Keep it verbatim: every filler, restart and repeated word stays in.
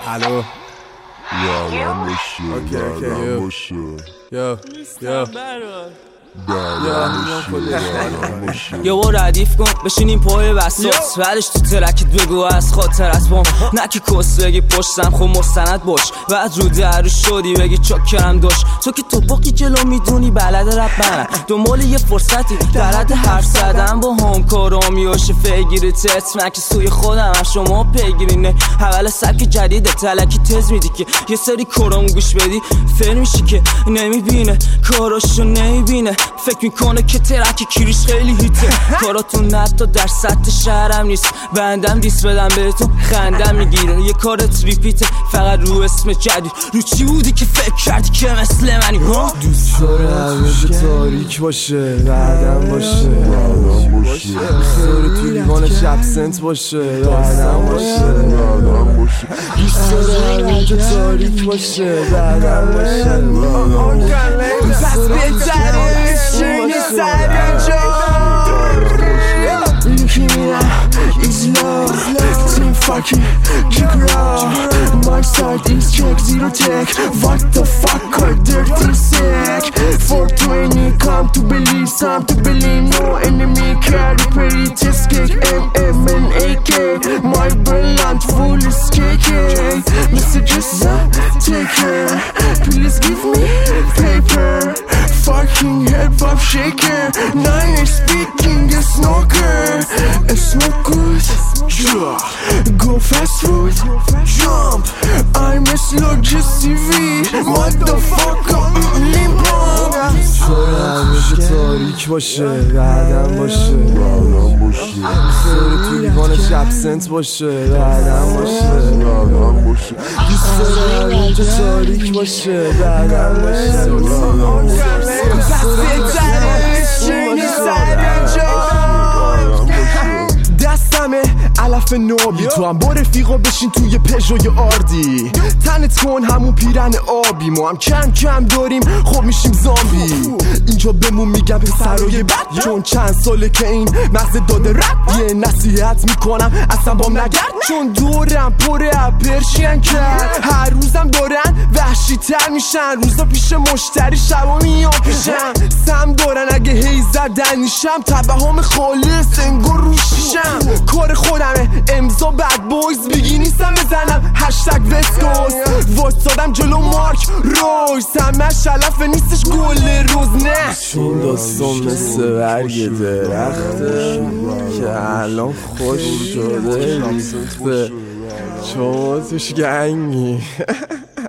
الو یادم باشه اوکی اوکی یادم یو باشه یو یو یه بار ردیف کن بشینیم پای بساس بعدش تو ترکت بگو از خاطرت بام نکی کس بگی پشتم خب مستند باش بعد رو درو شدی بگی چاکرم داشت تو که تو باقی جلو میدونی بلد رب منم دنبال یه فرصتی درد حرف زدم با هم کارام یاشه فگیری تسمک سوی خودم هم شما پیگیرینه اول سبک جدیده تلکی تز میدی که یه سری کارام گوش بدی فر میشی که نمیبینه کاراشو نمیبینه فکر میکنه که ترک کیریش خیلی هیته کاراتون نتا در سطح شهرم نیست بندم دیس بدم بهتون خندم میگیرن یه کار تریپیته فقط رو اسم جدید رو چی بودی که فکر کردی که مثل منی ها دوست داره همیشه تاریک باشه بعدم باشه سر تو لیوانش ابسنت باشه بعدم باشه دوست داره همیشه تاریک باشه بعدم باشه پس بهتره شنی سر انجام Looking at is love Team fucking kick rock My side is check zero tech What the fuck are dirty sick four twenty come to believe some to believe no enemy carry pretty test cake M M and A K My brilliant full is K K Messages take care Please give me paper Fucking head pop shaker Nine is speaking a smoker It's not good Go fast food Jump I'm a slow G C V Motherfucker Limbo سر همیشه تاریک باشه بعدم باشه سر تو لیوانش ابسنت باشه بعدم باشه دوست داره همیشه تاریک باشه بعدم باشه پس بهتره شنی سر انجام دستمه علف نابی تو هم با رفیقا بشین توی پژوی آردی تنت کن همون پیرن آبی ما هم کم کم داریم خب میشیم زامبی اینجا بمون میگم پسرای بد چون چند ساله که این مغز داده رپ یه نصیحت میکنم اصلا بام نگرد چون دورم پر اپرشین کرد هر روزم دارن وحشی تر میشن روزا پیش مشتری شبا میام پیشم سم دارن اگه هی زدن نیشم تبهام خالص انگار روشیشم کار خودمه امضا بد بویز بگی نیستم بزنم هشتگ وستکوست واسادم جلو مارک رویز همه شلفه نیستش گل روز نه چون داستان مثل برگ درخته که الان خوش شده ریخته چون توش گنگی